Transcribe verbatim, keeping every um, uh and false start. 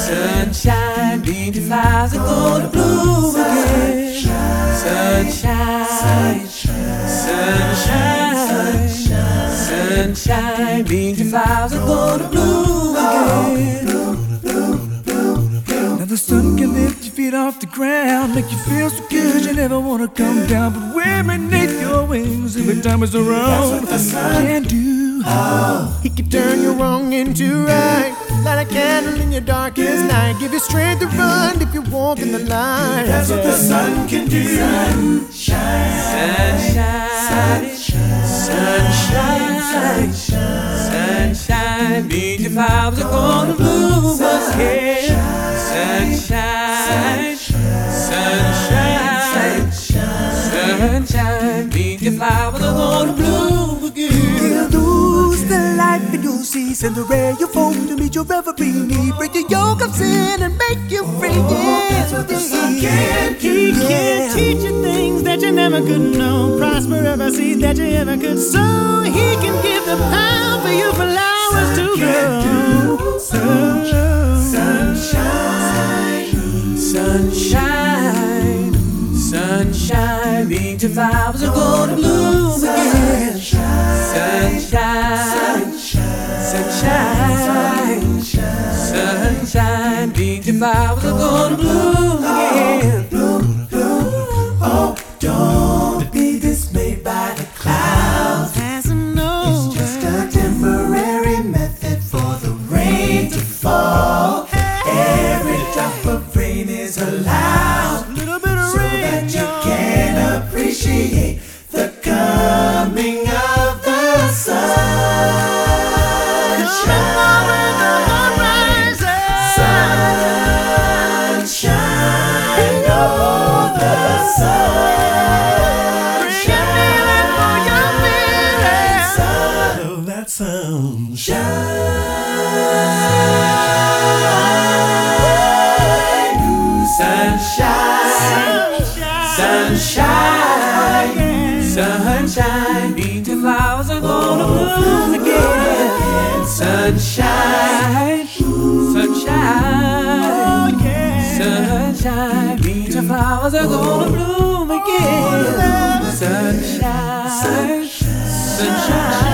Sunshine, beans and flowers are gonna bloom again. Sunshine, sunshine, sunshine, beans and flowers are gonna bloom again. Now the sun can lift your feet off the ground, make you feel so good you never wanna come down. But we're beneath your wings every time it's around. That's what the sun can do. Oh. He can turn your wrong into right, light a candle in your darkest night, give you strength to run if you walk in the light. That's what the sun can do. Sunshine, sunshine, sunshine, sunshine, sunshine. Beans and flowers are gonna bloom again. Sunshine, sunshine, sunshine. Beans and flowers are gonna bloom again. You'll lose the life and you'll see Cinderella fall to meet your every need. Break the yoke of sin and make you free. Yeah, that's what the sun can do. He can teach you things that you never could know, prosper every seed that you ever could sow. He can give the power for you flowers to grow. Sunshine, sunshine, sunshine. Beans and flowers are gonna bloom again. Sunshine, sunshine, sunshine. Beans and flowers are gonna bloom again. bloom, bloom. Oh, don't be dismayed by the clouds. Passing over. It's just a temporary method for the rain to fall. Every drop of rain is allowed, A little bit of so rain, that you y'all. can appreciate the coming of the sunshine. Sunshine, oh, the sunshine. Oh, that sunshine. Sunshine, sunshine, Sunshine, beans and flowers are gonna bloom again. Sunshine, sunshine, sunshine, beans and flowers are gonna bloom again. Sunshine, sunshine.